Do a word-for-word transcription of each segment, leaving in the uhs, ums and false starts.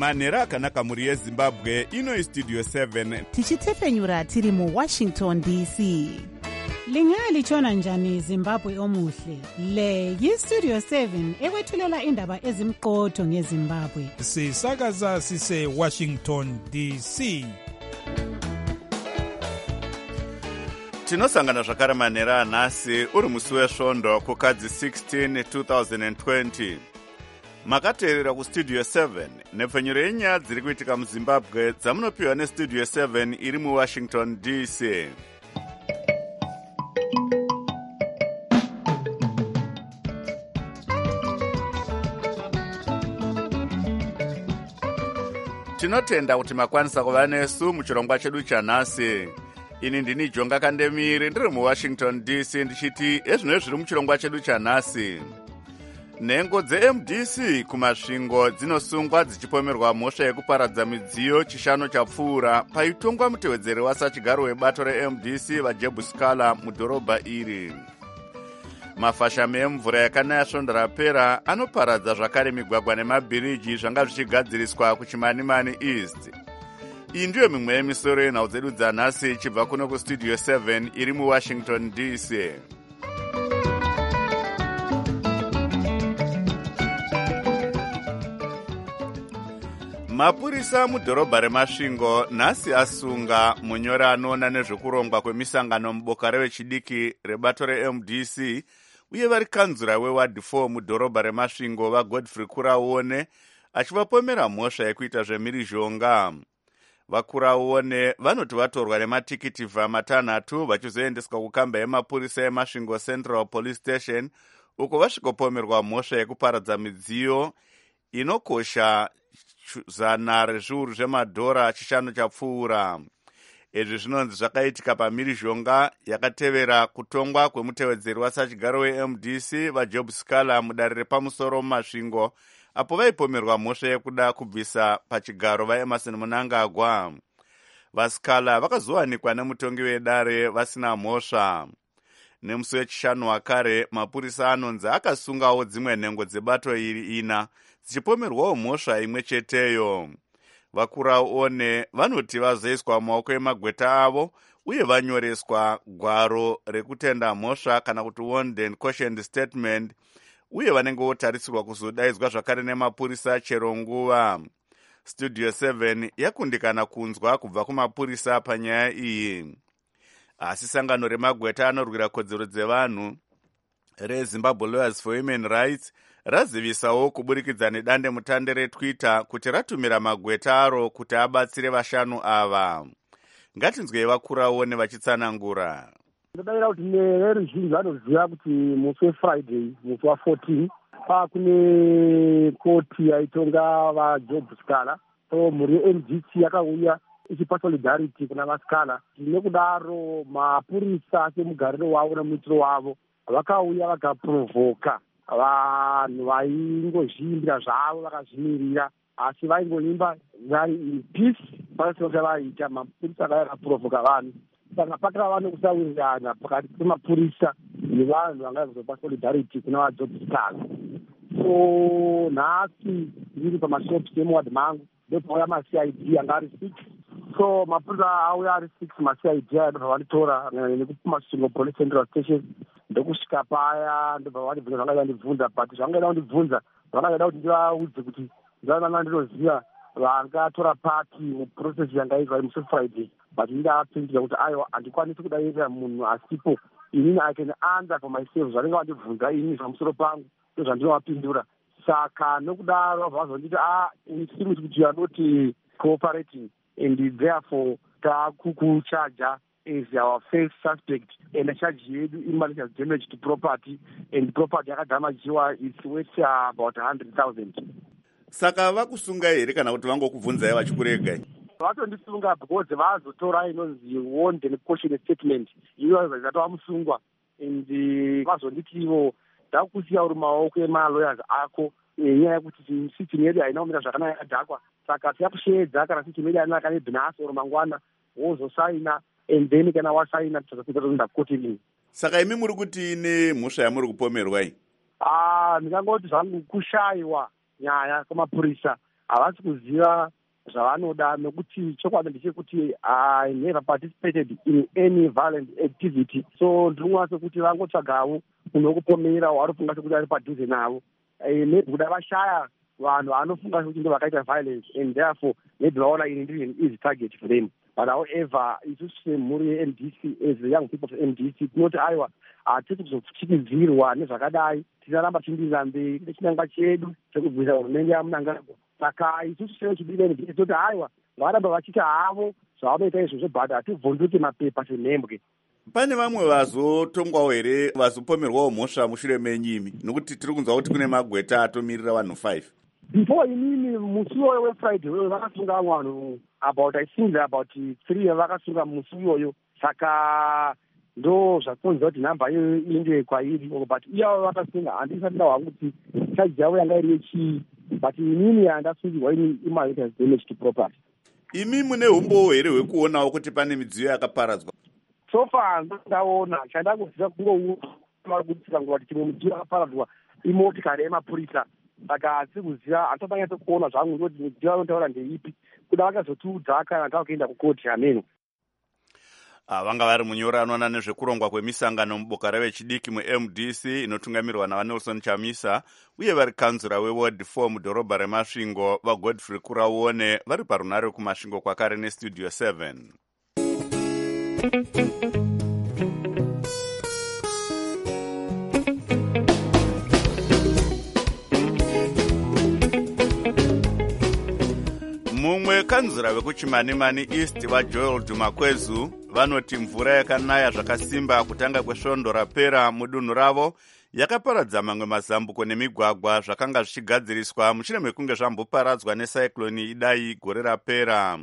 manhero akanaka mhuri yezimbabwe. Ino istudio seven tichitefenyura tiri muwashington D C. Lingalitshona njani Zimbabwe omuhle? Le yistudio seven ekwethulela indaba ezimqotho ngeZimbabwe. Sisakaza sise Washington D C. tinosangana zvakare manhero anhasi uri musi wesvondo kukadzi sixteen twenty twenty. Makateerera kustudio seven nepfenyuro yenyaya dziri kuitika muzimbabwe dzamunopiwa nestudio seven iri muwashington D C. Tinotenda kuti makwanisa kuva nesu muchirongwa chedu chanhasi. Ini ndini Jonga Kandemiri ndiri muwashington D C ndichiti ezvino zviri muchirongwa chedu chanhasi. Nhengo dze-M D C kumasvingo dzinosungwa dzichipomerwa mhosva yekuparadza midziyo chishanu chapfuura paitongwa mutevedzeri wasachigaro webato re-M D C vaJob Scaler mudhorobha iri. Mafashame emvura yakanaya svondo rapera anoparadza zvakare migwagwa nemabhiriji zvanga zvichigadziriswa kuChimanimani East. Iyi ndiyo mimwe yemisoro yenhau dzedu dzanhasi ichibva kuno kustudio seven iri muwashington D C. Mapurisa mudhorobha remasvingo nhasi asunga munyori anoona nezvekurongwa kwemisangano muboka revechidiki rebato re-M D C uye vari kanzura weward four mudhorobha remasvingo vaGodfrey Kuraone achivapomera mhosva yekuita zvemhirizhonga. Vakuraone vanoti vatorwa nematikiti vha matanhatu vachizoendeswa kukamba yemapurisa yemasvingo Central Police Station uko vasvikopomerwa mhosva yekuparadza midziyo inokosha zana rezviuru zvemadhora chishanu chapfuura. Izvi zvinonzi zvakaitika pamhirizhonga yakatevera kutongwa kwemutevedzeri wasachigaro we-M D C vaJob Scaler mudare repamusoro mumasvingo apo vaipomerwa mhosva yekuda kubvisa pachigaro vaEmerson Mnangagwa. VaScaler vakazowanikwa nemutongi wedare vasina mhosva. Nemusi wechishanu wakare mapurisa anonzi akasungawo dzimwe nhengo dzebato iri ina dzichipomerwawo mhosva imwe cheteyo. Vakuraone vanoti vazoiswa mumaoko emagweta avo uye vanyoreswa gwaro rekutenda mhosva kana kuti warned and cautioned statement uye vanenge votarisirwa kuzodaidzwa zvakare nemapurisa chero nguva. Studio seven yakundikana kunzwa kubva kumapurisa panyaya iyi. Asi sangano remagweta anorwira kodzero dzevanhu reZimbabwe Lawyers for Human Rights razivisawo kuburikidza nedande mutande reTwitter kuti ratumira magweta aro kuti abatsire vashanu ava. Ngatinzwei Vakuraone vachitsanangura. Ndodavira kuti neveruzhinji vanoziva kuti musi weFriday musi wa14 pa kune koti yaitonga vaJob Scaler. So mhuri ye-M D C yakauya ichipa solidarity kuna vaScaler. Nekudaro mapurisa semugariro wavo nemuitiro wavo vakauya vakaprovoka vanhu vaingozviimbira zvavo vakazvimirira asi vaingoimba vari in peace pasina chavaita. Mapurisa akauya akaprovoka vanhu saka pakava vano kusawirirana pakati pemapurisa nevanhu vanga vazopa solidarity kuna vaJob Scaler. So nhasi ndiri pamashops emuward mangu ndopauya ma-C I D anga ari six. So mapurisa auya ari six ma-C I D aya ndobva vanditora nekumasvingo police central station ndokusvika paya ndobva vandibvunza zvanga vandibvunza but zvanga vandibvunza vanga kuti ndivaudze kuti ndavanga ndinoziva vangatora pati muprocess yangaizwa musi Friday but ndavapindira kuti aiwa handikwanisi kudairira munhu asipo inini I can answer for myself zvanenge vandibvunza ini zvamusoro pangu ndozvandinovapindura. Saka nokudaro vabva vazonditi ah it seems kuti you are not cooperating and therefore takukuchaja as our first suspect and charge yedu malicious damage to property and property yakadhamajiwa it's worth uh, about one hundred thousand. Saka vakusunga here kana kuti vangokubvunzai vachikuregai? Vatondisunga because vazotora inonzi warned and cautioned statement iyo zvatova musungwa and vazonditi ivo ndakusiya uri maoko ema-lawyers ako nyaya yekuti system yedu haina kumira zvakanaka yakadhakwa saka tiyakusheedza kana system yedu haina kanebhinasi oro mangwana wozosaina and then kana wasaina tichazoita kuti ndakutirini. Saka imi muri kuti nemhosva yamuri kupomerwai? Ah, ndingangoti zvangu kushayiwa nyaya kwamapurisa havasi kuziva zvavanoda, nokuti chokwadi ndechekuti I never participated in any violent activity, so ndinoona sekuti vangotsvagawo unokupomera wanofunga sekuti ari padhuze navo. Maybe kuda vashaya vanhu vanofunga sekuti ndo vakaita violence, and therefore maybe vaona ini ndiri an easy target for them. But however, isusu semhuri ye-M D C, as the young people of M D C, tinoti aiwa hatisi kuzopfuchikidzirwa nezvakadai, tinaramba tichindira mberi nechinangwa chedu chekubvisa hurumende yaMunangagwa. Saka isusu sevechidiki tinoti aiwa varamba vachiita havo zvavanoita izvozvo, but hativhunduki mapepa semhembwe. Pane vamwe vazotongwawo here vazopomerwawo mhosva mushure menyimi, nokuti tiri kunzwa kuti kune magweta atomirira vanhu five. Before inini musi uyoyo weFriday weyo vakasunga vanhu about I think about three vakasunga musi uyoyo, saka ndo zvakonzera kuti nhamba iyoyo iende kwairi, but iyavo vakasunga handisati ndahwa kuti chaji yavo yanga iri yechii, but inini handasungirwa ini imaita damage to property. Imi mune umbowo here hwekuonawo kuti pane midziyo yakaparadzwa? So far ndaona chandakuziva kungouri kuti tikangoti chimwe mudziyo yakaparadzwa imotikari yemapurisa, saka hatisi kuziva, handisati kuona zvangu kuti midziyo vanotaura ndeipi, kuda vakazotiudza kana ndavakuenda kukoti hameno. Vanga vari munyori anoona nezvekurongwa kwemisangano muboka revechidiki mu-M D C inotungamirwa naVanelson Chamisa, uye vari kanzura weWard four mudhorobha reMasvingo vaGodfrey Kuraone vari parunare kuMasvingo kwakare neStudio seven. Mumwe kanzura vekuChimanimani East vaJoel Dumakwezu vanoti mvura yakanaya zvakasimba kutanga kwesvondo rapera mudunhu ravo yakaparadza mamwe mazambuko nemigwagwa zvakanga zvichigadziriswa mushure mekunge zvamboparadzwa necyclone Idai gore rapera.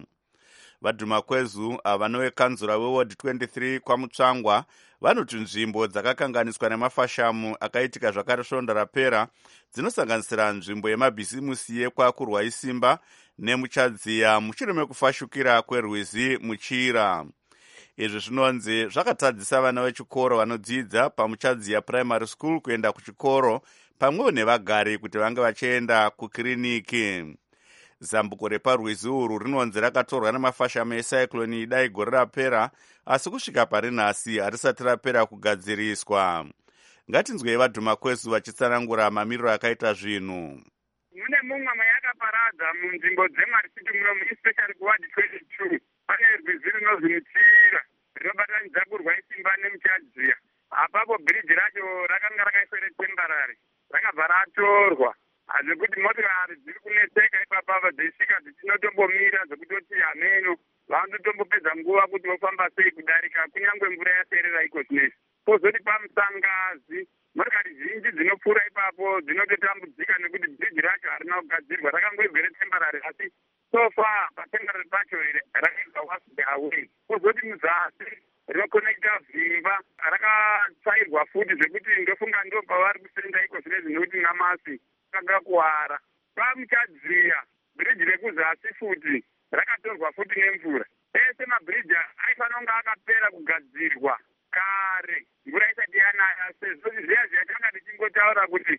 VaDumakwezu avanowe kanzura weWard twenty-three kwaMutsvangwa vanoti nzvimbo dzakakanganiswa nemafashamu akaitika zvakare svondo rapera dzinosanganisira nzvimbo yemabhisimusi yekwakurwa isimba nemuchadziya mushure mekufashukira kwerwizi muchira. Izvi zvinonzi zvakatadzisa vana vechikoro vanodzidza pamuchadziya primary school kuenda kuchikoro pamwewo nevagari kuti vange vachienda kukiriniki. Zambuko reparwizi urwu rinonzi rakatorwa nemafashamu ecyclone Idai gore rapera, asi kusvika pari nhasi harisati rapera kugadziriswa. Ngatinzwei vaDumakwezu vachitsanangura mamiriro akaita zvinhu. Mune mumwe mayakaparadza munzvimbo dzeMwari City munomu, especially kuWard twenty-two, pane rwizi rinonzi Muchira rinobatanidza kurwa isimba nemuchadziya. Apapo bhiriji racho rakanga rakaiswa retembarari, rakabva ratorwa, zvekuti motikari dziri kunetseka ipapapa dzeisvika dzichinotombomira zvekutoti hameno vanotombopedza nguva kuti vofamba sei kudarika kunyange mvura yaterera iko zvinezvi. Pozoti pamusangazi motikari zhinji dzinopfuura ipapo dzinototambudzika nekuti bhiriji racho harina kugadzirwa, rakangoibvere tembarari, asi so far patembarari pacho rakaibva washed away. Pozoti muzasi rinokonekta vhimba rakatsairwa futi zvekuti ndofunga ndo pavari kusenda iko zvinezvi nekuti namasi rakakuwara. Pamuchadziya bhiriji rekuzasi futi rakatorwa futi nemvura. Ese mabhiriji aifanira kunge akapera kugadzirwa kare mvura isati yanaya, sezvo zviya zvatanga tichingotaura kuti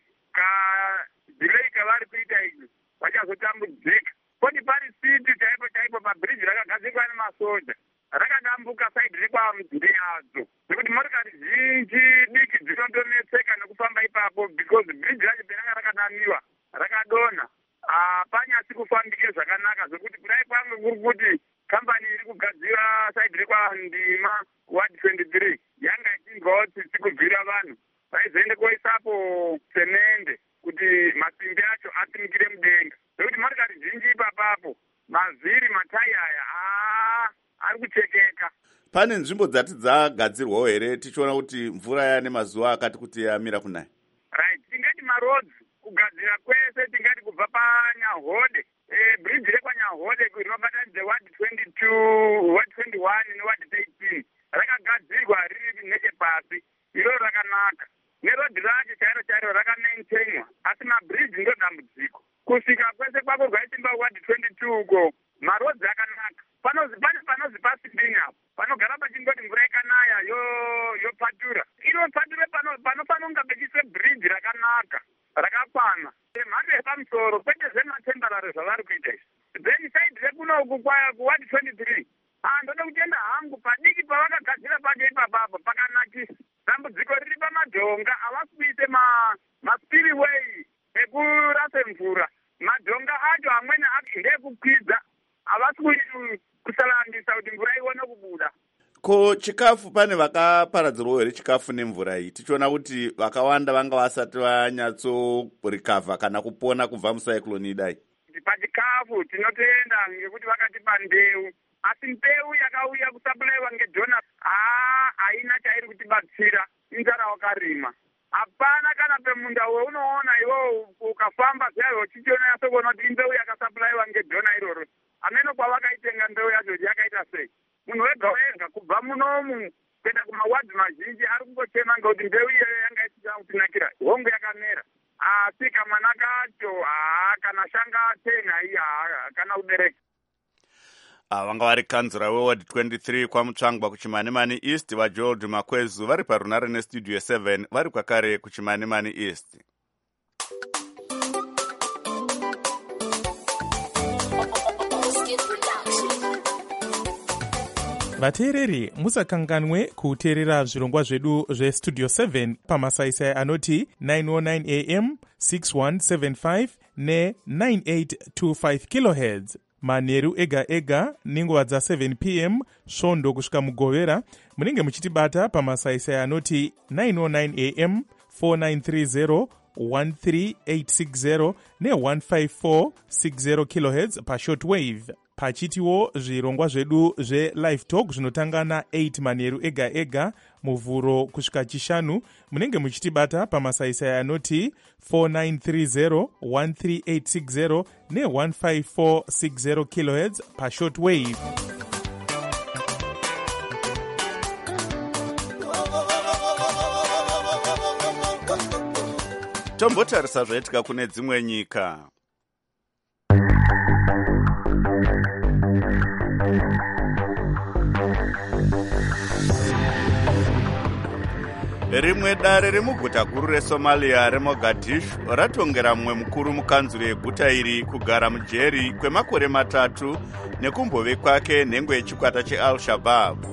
kadhilei kavari kuita izvi vachazotambudzika. Koti pari City chaipo chaipo pabhiriji rakagadzirwa nemasoja rakadambuka saidi rekwamndeyadzo, zvekuti motikari zhinji diki dzinotonetseka nekufamba ipapo because bhiriji racho penanga rakadamiwa rakadonha. Hapanyasi kufambike zvakanaka, zvekuti kudai kwange kuri kuti kambani iri kugadzira saidi rekwandima Ward twenty-three yanga ichinzwawo tsitsi kubvira vanhu vaizoende koisapo semende kuti masimbi acho asimukire mudenga, zvekuti motikari zhinji ipapapo mavhiri matayi aya aa ari kuchekeka. Pane nzvimbo dzati dzagadzirwawo here tichiona kuti mvura yane mazuva akati kuti yamira kunaya? Right, tingati marodzi kugadzira kwese, tingati kubva paNyahode, eh, bridge rekwaNyahode rinobatanidza Ward twenty-two, Ward twenty-one neWard thirteen rakagadzirwa riri nechepasi, iro rakanaka. Nerodhi racho chairo chairo rakamaintainwa, asi mabridge ndo dambudziko. Kusvika kwese kwako kwaisimba Ward twenty-two uko marodzi akanaka. Panozi pane panozi pasipini apo panogara pachingoti mvura ikanaya yo yopatura inopature pano panofanira kunge pechiswe bridge rakanaka rakakwana mhando yepamusoro kwete zvematemba mararo zvavari kuita izvi. Then saidi rekuno kuwadi twenty-three ndoda kutenda hangu padiki pavakagadzira pake ipapapo pakanakisa. Dambudziko riri pamadhonga havasi kuite maspillway ekurasa mvura. Madhonga acho amweni ndeekukwidza havasi kusalambisa kuti mvura ione kubuda. Ko chikafu pane vakaparadzirwa here chikafu nemvura iyi? Tichiona kuti vakawanda vanga vasati vanyatsorikavha kana kupona kubva mucyclone idai. Pachikafu tinotenda ngekuti vakatipa mbeu, asi mbeu yakauya kusaplaiwa ngedonors haina chairi kutibatsira inzara wakarima. Hapana kana pemunda weunoona iwo ukafamba zvayo uchichiona yasokuona kuti imbeu yakasaplaiwa ngedona iroro. Ameno kwavakaitenga mbeu yacho yakaita sei? Munhu wega wega kubva munomu kuenda kumawadhi mazhinji ari kungochema ngekuti mbeu iyoyo yanga isina kutinakira. Hongu yakamera. Asi kamwana kacho kana shanga tenha iya kana ubereka. Vanga vari kanzura weward twenty-three kwamutsvangwa kuchimanimani east vageorge makwezu vari parunare nestudio seven vari kwakare kuchimanimani east. vateereri musakanganwe kuteerera zvirongwa zvedu zvestudio seven pamasaisai anoti nine oh nine a m six one seven five ne nine eight two five kilohertz manheru ega ega nenguva dza seven p m svondo kusvika mugovera. Munenge muchitibata pamasaisai anoti nine oh nine a m four nine three zero one three eight six zero ne one five four six zero kilohertz pashortwave. Pachitiwo zvirongwa zvedu zvelive talk zvinotanga na eight manheru ega ega muvhuro kusvika chishanu. Munenge muchitibata pamasaisai anoti four nine three zero one three eight six zero ne one five four six zero kilohertz pashortwave. Tombotarisa zvaitika kune dzimwe nyika. Rimwe dare remuguta guru reSomalia reMogadishu ratongera mumwe mukuru mukanzuro yeguta iri kugara mujeri kwemakore matatu nekumbove kwake nhengo yechikwata cheAl-Shabaab.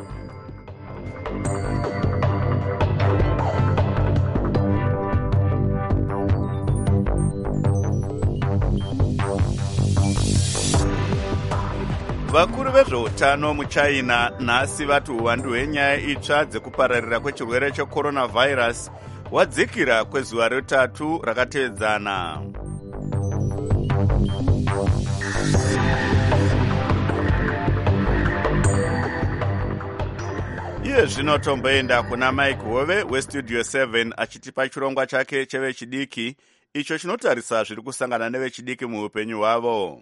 Vakuru vezveutano muChina nhasi vati uwandu hwenyaya itsva dzekupararira kwechirwere checoronavirus wadzikira kwezuva retatu rakatevedzana. Iye zvino tomboenda kuna Mike Hove westudio seven achitipa chirongwa chake chevechidiki icho chinotarisa zviri kusangana nevechidiki muupenyu hwavo.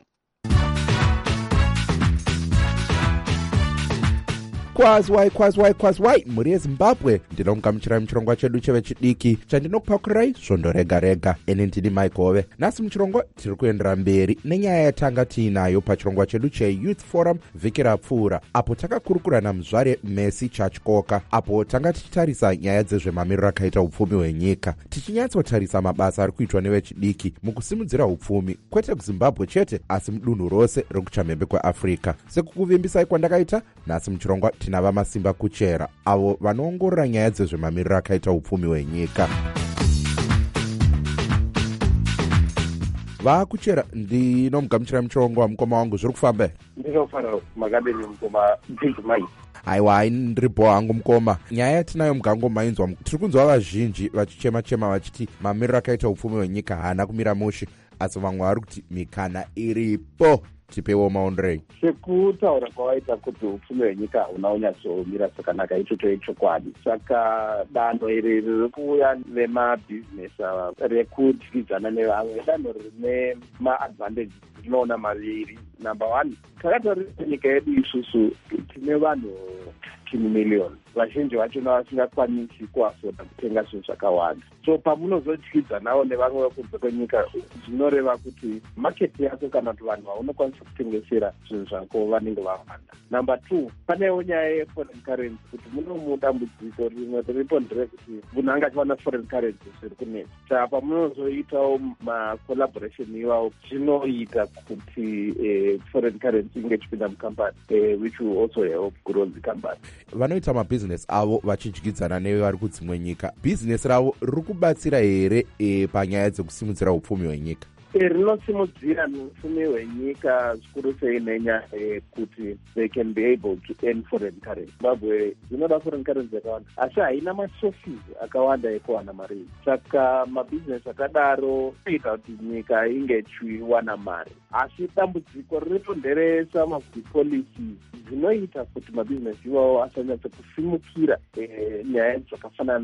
kwazwai kwazwai kwazwai mhuri yezimbabwe ndinomugamuchirai muchirongwa chedu chevechidiki chandinokupakurirai svondo rega rega. Ini ndini Mike Hove. Nhasi muchirongwa tiri kuendera mberi nenyaya yatanga tiinayo pachirongwa chedu cheYouth Forum vhiki rapfuura, apo takakurukurana muzvare Messi Chachkoka, apo tanga tichitarisa nyaya dzezvemamiriro akaita upfumi hwenyika, tichinyatsotarisa mabasa ari kuitwa nevechidiki mukusimudzira upfumi kwete kuZimbabwe chete asi mudunhu rose rekuchamhembe kweAfrica. Sekukuvimbisai kwandakaita, nhasi muchirongwa tina vamasimba kuchera avo vanoongorora nyaya dzezvemamiriro akaita upfumi hwenyika. vakuchera ndinomugamuchira muchirongo wamukoma wangu, zviri kufamba? ndinofanira makadeni mukoma big mike. Aiwa, ndiripo hangu mukoma. Nyaya yatinayo mugango mainzwa, tiri kunzwa vazhinji vachichema chema vachiti mamiriro akaita upfumi hwenyika haana kumira mushe, asi vamwe vari kuti mikana iripo. Tipewo maonderei. Sekutaura kwawaita kuti upfumi hwenyika hauna unyatsomira zvakanaka ichocho ichokwadi. Saka danho iri riri kuuya nemabhizinesi rekudyidzana nevamwe danho rine maadvantages tinoona maviri. Number one, takatarisa nyika yedu isusu tine vanhu fifteen million. vazhinji vachona vasingakwanisi kuafoda kutenga zvinhu zvakawanda. So pamunozotyidza nawo nevamwe vekunze kwenyika zvinoreva kuti maketi yako kana kuti vanhu vaunokwanisa kutengesera zvinhu zvako vanenge vawanda. Number two, panewo nyaya yeforeign currency kuti muno mudambudziko rimwe riripo nderekuti munhu anga achiwana foreign currency zviri kunetsa. Saka pamunozoitawo macollaboration iwawo zvinoita kuti eh, foreign currency inge ichipinda mukambani eh, which will also help grow the company. Vanoita mabusiness avo vachidyidzana nevari kudzimwe nyika, business ravo riri kubatsira here e, panyaya dzekusimudzira upfumi hwenyika? Rinosimudzira upfumi hwenyika zvikuru sei nenyaya yekuti they can be able to earn foreign currency. Zimbabwe inoda foreign currency yakawanda asi haina masources akawanda ekuwana mari. Saka mabusiness akadaro inoita kuti nyika inge ichiwana mari. Asi dambudziko riripo nderesa mapolicies zvinoita kuti mabusiness iwawo asanyatsa kusimukira eh, nyaya dzakafanana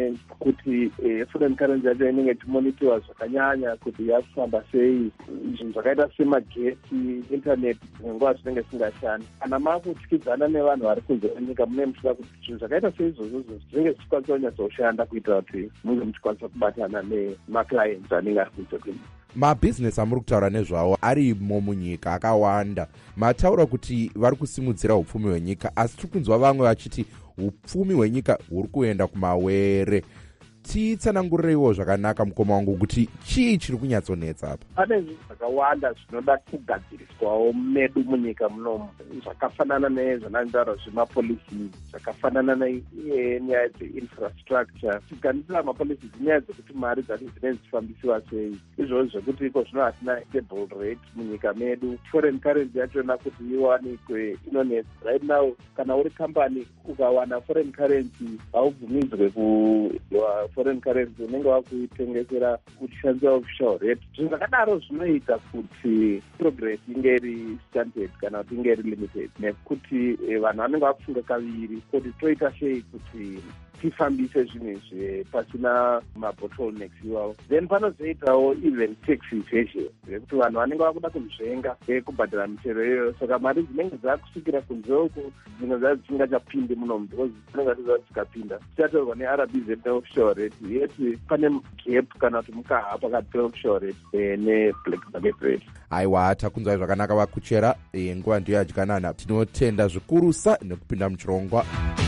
nekuti eh, foreign currency yacho inenge ichimonitiwa zvakanyanya kuti yakufamba sei, zvinhu zvakaita semagetsi, internet nguva zvinenge zvisingashandi. Kana makutyidzana nevanhu vari kunze kwenyika mune muchida kuti zvinhu zvakaita seizvozvo zvinenge zvichikwanisa kunyatsoshanda kuitira kuti munge muchikwanisa kubatana nemaclients anenge ari kunze kwenyika. Mabhizinesi amuri kutaura nezvawo arimo munyika akawanda. Mataura kuti vari kusimudzira upfumi hwenyika, asi tiri kunzwa vamwe vachiti upfumi hwenyika huri kuenda kumawere. Titsanangurireiwo zvakanaka mukoma wangu kuti chii chiri kunyatsonetsa apa? Pane zvinhu zvakawanda zvinoda kugadziriswawo medu munyika munomu, zvakafanana nezvanandaura zvemapolisi, zvakafanana nenyaya dzeinfrastructure. Tiganisira mapolisi nyaya dzekuti mari dzacho dzinenge dzichifambisiwa sei, izvozvo zvekuti iko zvino hatina stable rate munyika medu. Foreign currency yachona kuti iwanikwe inonetsa. Right now kana uri company ukawana foreign currency haubvumidzwe ku foreign currency unenge wakuitengesera uchishandisa official rate. Zvinhu zvakadaro zvinoita kuti progress inge iri stunted kana kuti inge iri limited, nekuti vanhu vanenge vakufunga kaviri kuti toita sei kuti tifambise zvinhu izvi pasina mabottlenecks iwawo. Then panozoitawo even tax evasion yekuti vanhu vanenge vakuda kuzvenga kubhadhara michero iyoyo, saka mari dzinenge dzakusvikira kunze uku dzimwe dzacho dzisingachapindi munomu because dzinenge dzati dzikapinda dzichatorwa neR B Z neofficial rate, yeti pane gap kana kuti mukaha pakati peofficial rate neblack market rate. Aiwa, takunzwai zvakanaka vakuchera. Nguva ndiyo yadyanana. Tinotenda zvikurusa nekupinda muchirongwa.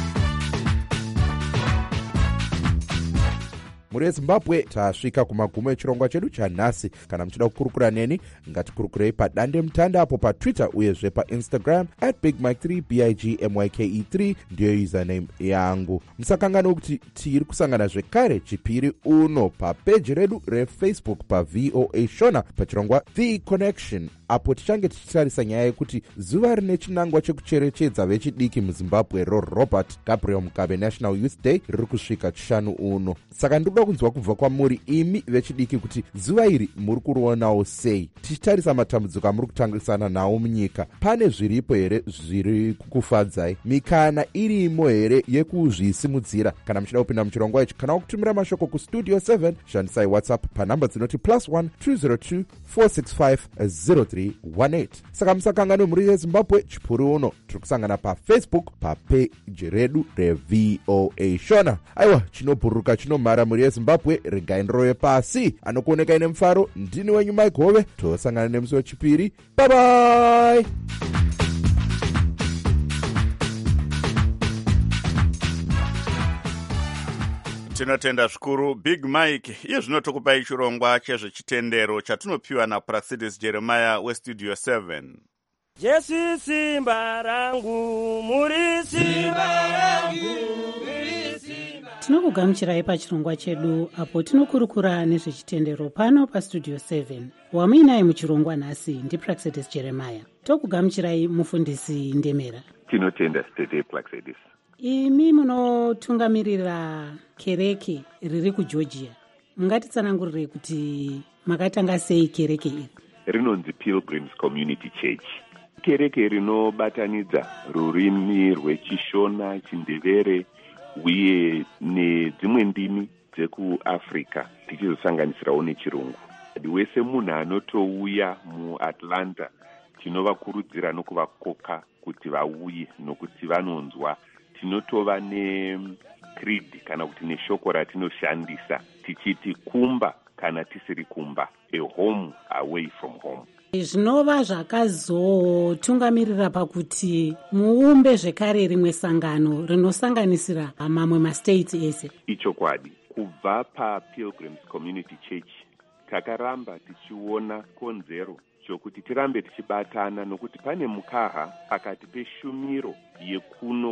Muri yeZimbabwe tasvika kumagumo echirongwa chedu chanhasi. Kana muchida kukurukura neni ngatikurukurei padande mutanda apo paTwitter uyezve paInstagram at big mike three b i g m y k e three ndiyo username yangu. Musakangana kuti tiri kusangana zvekare chipiri uno papeji redu reFacebook paV O A Shona pachirongwa The Connection, apo tichange tichitarisa nyaya yekuti zuva rine chinangwa chekucherechedza vechidiki muZimbabwe roRobert Gabriel Mugabe National Youth Day riri kusvika chishanu uno. Saka ndikuda kunzwa kubva kwamuri imi vechidiki kuti zuva iri muri kurionawo sei. Tichitarisa matambudziko amuri kutangisana nawo munyika, pane zviripo here zviri kukufadzai? Mikana irimo here yekuzvisimudzira? Kana muchida kupinda muchirongwa ichi kana kutumira mashoko kustudio seven, shandisai WhatsApp panhamba dzinoti plus one two zero two four six five zero three one eight. Saka musakangane muri yeZimbabwe chipuri uno tiri kusangana paFacebook papeji redu reV O A Shona. Aiwa, chinobhururuka chinomhara muri yeZimbabwe, regai ndiroye pasi. Anokuoneka ine mufaro ndini wenyu Mike Hove. Tosangana nemusi wechipiri. Bye bye. Tinotenda zvikuru Big Mike. Iye zvino tokupai chirongwa chezvechitendero chatinopiwa naPraxidis Jeremiah weStudio seven. Jesu simba rangu, muri simba rangu, muri simba. Tinokugamuchirai pachirongwa chedu apo tinokurukura nezvechitendero pano paStudio seven. Wamuinai muchirongwa nhasi ndiPraxidis Jeremiah. Tokugamuchirai mufundisi Ndemera. Tinotenda Stete Praxidis. Imi munotungamirira kereke riri kuGeorgia. Mungatitsanangurirei kuti makatanga sei kereke iri? Rinonzi Pilgrims Community Church. Kereke rinobatanidza rurimi rwechishona, chindevere uye nedzimwe ndimi dzekuAfrica tichizosanganisirawo nechirungu. Wese munhu anotouya muAtlanta tinovakurudzira nokuvakoka kuti vauye nokuti vanonzwa tinotova necreed kana kuti neshoko ratinoshandisa tichiti kumba kana tisiri kumba, a home away from home. Zvinova zvakazotungamirira pakuti muumbe zvekare rimwe sangano rinosanganisira mamwe mastates ese. Ichokwadi, kubva paPilgrims Community Church takaramba tichiona konzero chokuti tirambe tichibatana, nokuti pane mukaha pakati peshumiro yekuno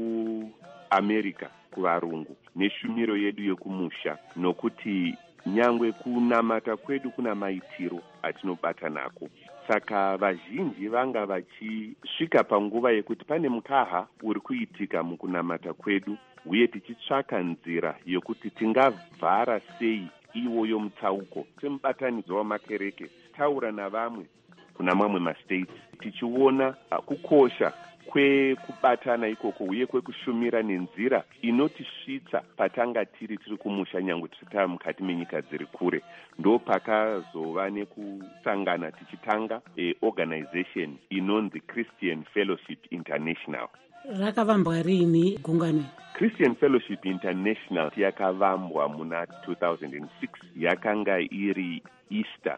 kuAmerica kuvarungu neshumiro yedu yekumusha, nokuti nyangwe kunamata kwedu kuna maitiro atinobata nako. Saka vazhinji vanga vachisvika panguva yekuti pane mukaha uri kuitika mukunamata kwedu, uye tichitsvaka nzira yokuti tingavhara sei iwoyo mutsauko semubatanidzo wamakereke, taura navamwe kuna mamwe mastates, tichiona kukosha kwekubatana ikoko uye kwekushumira nenzira inotisvitsa patanga tiri tiri kumusha nyangwe tisita mukati menyika dziri kure. Ndo pakazova nekusangana tichitanga e, organization inonzi Christian Fellowship International. Rakavambwa rini gungano? Christian Fellowship International yakavambwa muna two thousand six. Yakanga iri Easter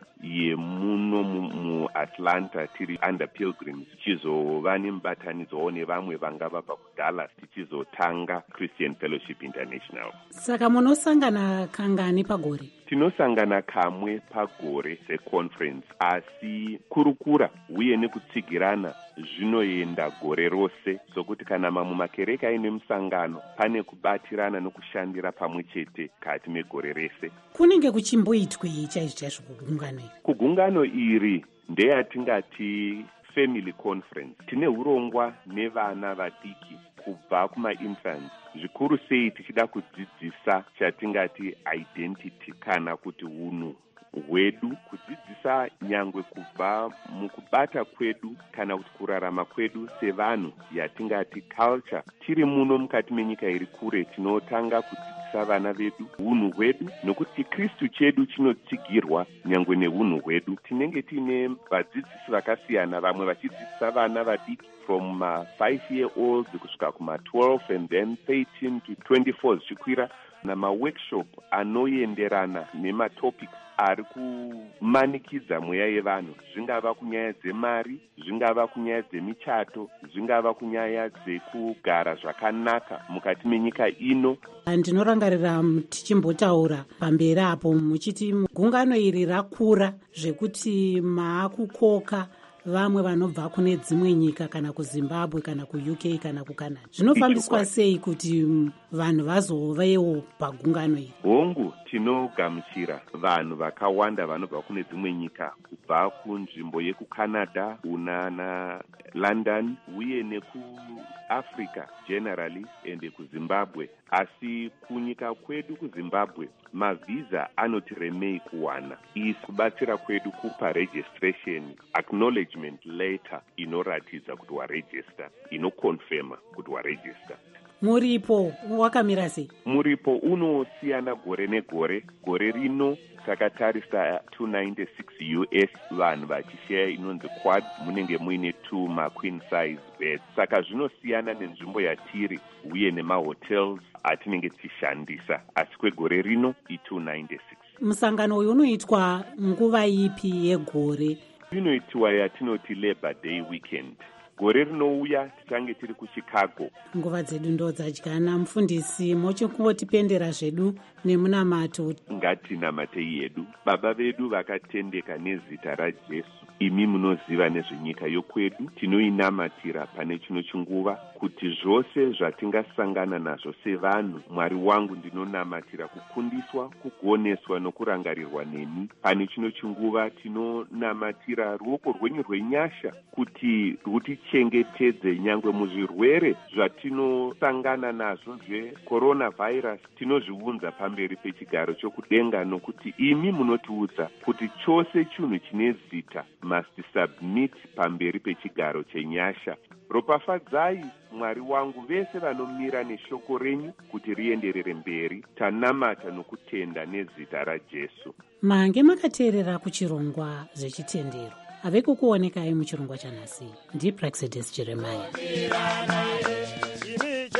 yemuno muAtlanta tiri under Pilgrims, tichizova nemubatanidzo nevamwe vanga vabva kuDallas tichizotanga Christian Fellowship International. Saka munosangana kangani pagore? Tinosangana kamwe pagore seconference, asi kurukura uye nekutsigirana zvinoenda gore rose, sokuti kana mamwe makereke aine musangano pane kubatirana nokushandira pamwe chete kati megore rese. Kunenge kuchimboitwei chaizvo chaizvo kugungano iri? Kugungano iri ndeyatingati family conference. Tine urongwa nevana vadiki kubva kumainfants, zvikuru sei tichida kudzidzisa chatingati identity kana kuti unhu hwedu, kudzidzisa nyangwe kubva mukubata kwedu kana kuti kurarama kwedu sevanhu, yatingati culture. Tiri muno mukati menyika iri kure tinotanga kudzidzisa vana vedu unhu hwedu, nokuti Kristu chedu chinotsigirwa nyangwe neunhu hwedu. Tinenge tiine vadzidzisi vakasiyana, vamwe vachidzidzisa vana vadiki from uh, five year olds kusvika kuma twelve and then thirteen to twenty-four zvichikwira, namaworkshop anoenderana nematopics ari kumanikidza mweya yevanhu, zvingava kunyaya dzemari, zvingava kunyaya dzemichato, zvingava kunyaya dzekugara zvakanaka mukati menyika ino. Ndinorangarira tichimbotaura pamberi apo muchiti gungano iri rakura zvekuti maakukoka vamwe vanobva kune dzimwe nyika kana kuZimbabwe kana kuU K kana kuCanada. Zvinofambiswa sei kuti vanhu vazovewo pagungano iri? Hongu, tinogamuchira vanhu vakawanda vanobva kune dzimwe nyika, kubva kunzvimbo yekuCanada, kunana London, uye nekuAfrica generally ende kuZimbabwe. Asi kunyika kwedu kuZimbabwe mavisa anotiremei kuwana. Isi kubatsira kwedu kupa registration acknowledgement letter inoratidza kuti waregister, inokonfirma kuti waregister. Muripo wakamira sei? Muripo unosiyana gore negore. Gore rino takatarisa two ninety-six U S vanhu vachishare inonzi quad, munenge muine two ma-queen size beds. Saka zvinosiyana nenzvimbo yatiri uye nemahotels atinenge tichishandisa, asi kwegore rino i-two ninety-six. Musangano uyu unoitwa nguva ipi yegore? Inoitwa yatinoti Labor Day weekend. Gore rinouya tichange tiri kuChicago. Nguva dzedu ndo dzadyana. Mufundisi, mochikungotipendera zvedu nemunamato. Ngatinamatei yedu. Baba vedu vakatendeka nezita raJesu, imi munoziva nezvenyika yokwedu, tinoinamatira pane chino chinguva kuti zvose zvatingasangana nazvo sevanhu, Mwari wangu ndinonamatira kukundiswa, kugoneswa nokurangarirwa nemi. Pane chino chinguva tinonamatira ruoko rwenyu rwenyasha kuti rutichengetedze nyangwe muzvirwere zvatinosangana nazvo zveCoronavirus. Tinozviunza pamberi pechigaro chokudenga, nokuti imi munotiudza kuti chose chinhu chine zita must submit pamberi pechigaro chenyasha. Ropafadzai Mwari wangu vese vanomira neshoko renyu kuti rienderere mberi. Tanamata nokutenda nezita raJesu. Mange makateerera kuchirongwa zvechitendero. Ave kukuonekai muchirongwa chanhasi. Ndi Praxedes Jeremiah.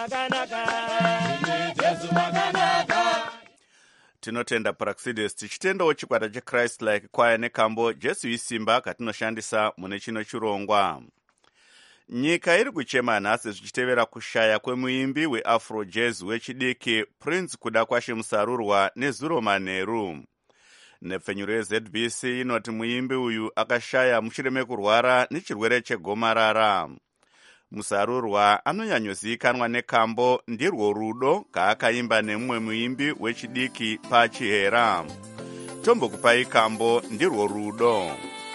makanaka. Jesu makanaka. Tinotenda Praxidis tichitendawo chikwata cheChrist Like Choir nekambo Jesu isimba katinoshandisa mune chino chirongwa. Nyika iri kuchema nhasi zvichitevera kushaya kwemuimbi weafro jazz wechidiki Prince kuda kwashe Musarurwa nezuro manheru. Nepfenyuro yeZ B C inoti muimbi uyu akashaya mushure mekurwara nechirwere chegomarara. Musarurwa anonyanyozivikanwa nekambo ndirwo rudo kaakaimba nemumwe muimbi wechidiki pachihera. Tombokupai kambo ndirwo rudo.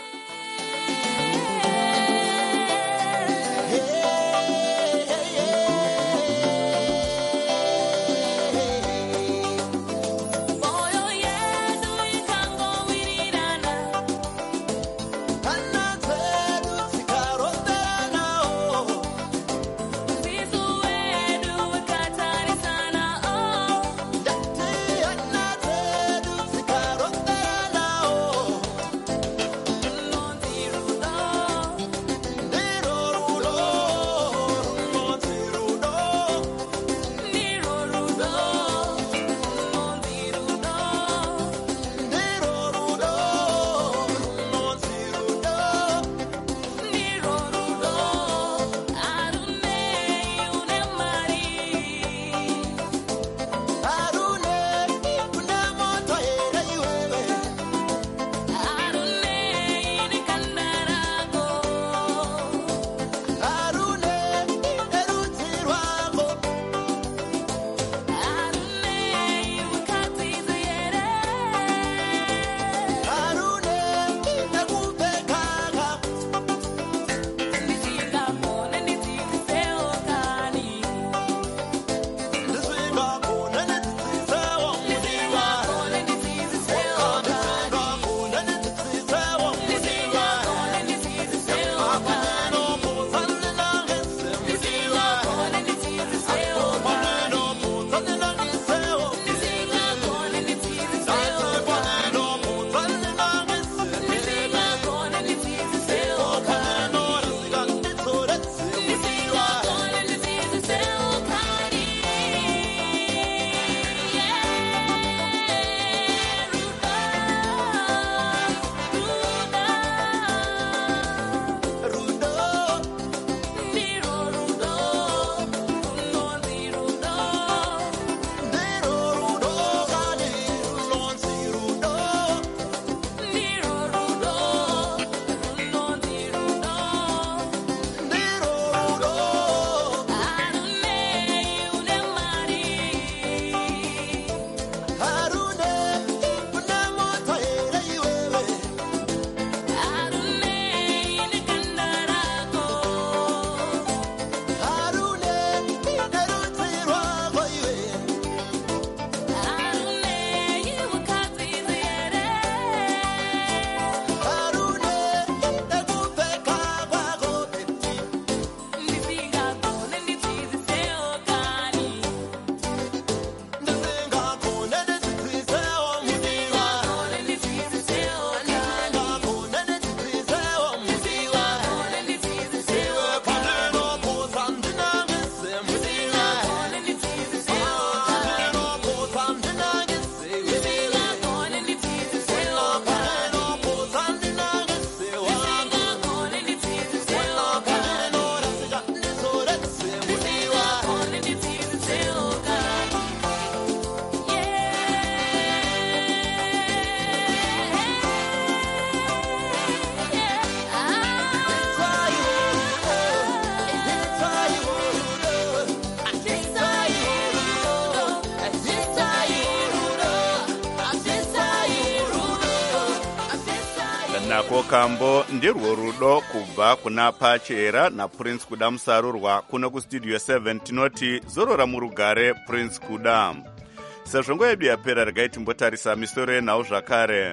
nako kambo ndirwo rudo kubva kuna pachera naPrince Kuda Musarurwa kuno kustudio seven tinoti zorora murugare Prince Kuda. Sezvo nguva yedu yapera regai timbotarisa misoro yenhau zvakare.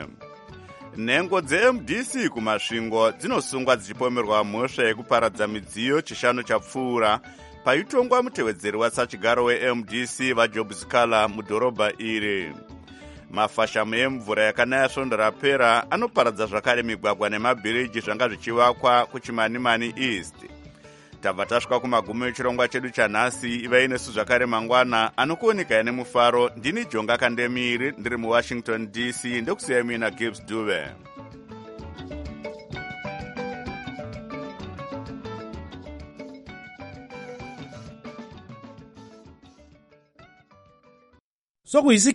Nhengo dze-M D C kumasvingo dzinosungwa dzichipomerwa mhosva yekuparadza midziyo chishanu chapfuura paitongwa mutevedzeri watsachigaro we-M D C vaJob Sikala mudhorobha iri. Mafashamu emvura yakanaya svondo rapera anoparadza zvakare migwagwa nemabhiriji zvanga zvichivakwa kuChimanimani East. tabva tasvika kumagumo echirongwa chedu chanhasi. ivai nesu zvakare mangwana anokuonekai nemufaro. Ndini Jonga Kandemiri ndiri muwashington D C. Ndokusiyai mina Gibbs Dube. sokuyisi